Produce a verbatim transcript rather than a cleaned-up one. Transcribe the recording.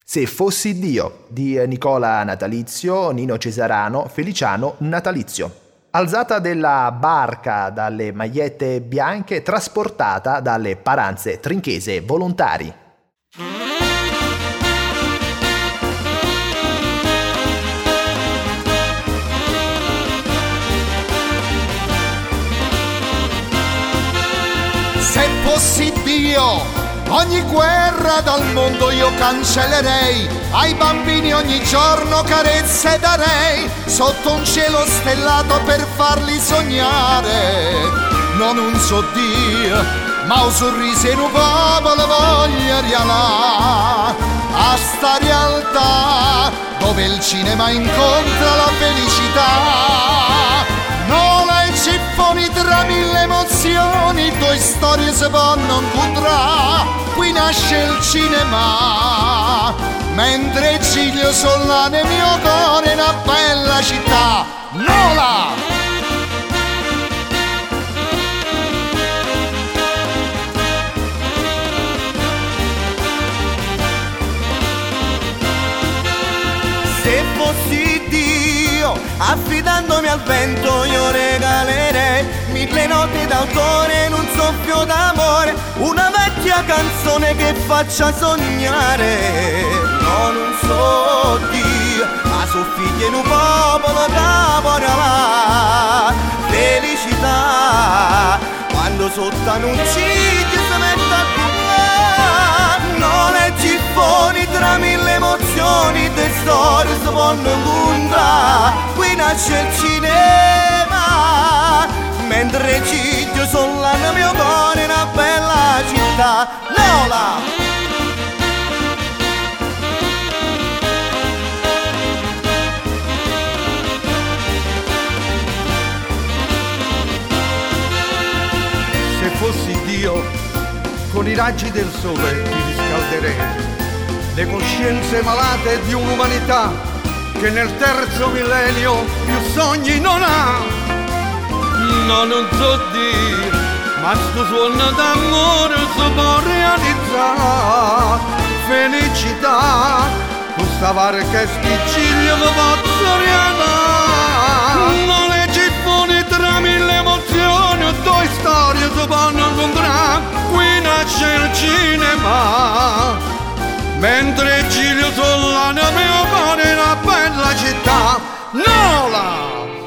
Se fossi Dio di Nicola Natalizio, Nino Cesarano, Feliciano Natalizio. Alzata della barca dalle magliette bianche, trasportata dalle paranze trinchese volontari. Se fossi Dio, ogni guerra dal mondo io cancellerei, ai bambini ogni giorno carezze darei, sotto un cielo stellato per farli sognare. Non un so Dio, ma un sorriso in un popolo voglio rialà, a sta realtà dove il cinema incontra la felicità. Non le ciffoni tra mille emozioni, due storie si possono incontrare, qui nasce il cinema, mentre Giglio sola nel mio cuore una bella città. Nola! Se fossi Dio, affidandomi al vento io regalerei mille note d'autore in un soffio d'amore, una vecchia canzone che faccia sognare. No, non so Dio, ma so figlia in un popolo da vorrà felicità, quando sotto un sitio si mette a cullare. Non le ciffoni tra mille emozioni, de storie si possono incontrare, qui nasce il cinema, mentre Giglio sola nel mio cuore una bella città. Lola! Se fossi Dio, con i raggi del sole ti riscalderei le coscienze malate di un'umanità che nel terzo millennio più sogni non ha. No, non so dire, ma sto suono d'amore si può realizzare. Felicità, questa barca e spicciglio mi posso regalare. Non le ciffoni tra mille emozioni, due storie si possono incontrare, qui nasce il cinema, mentre Giglio sola nel mio cuore una bella città. Nola!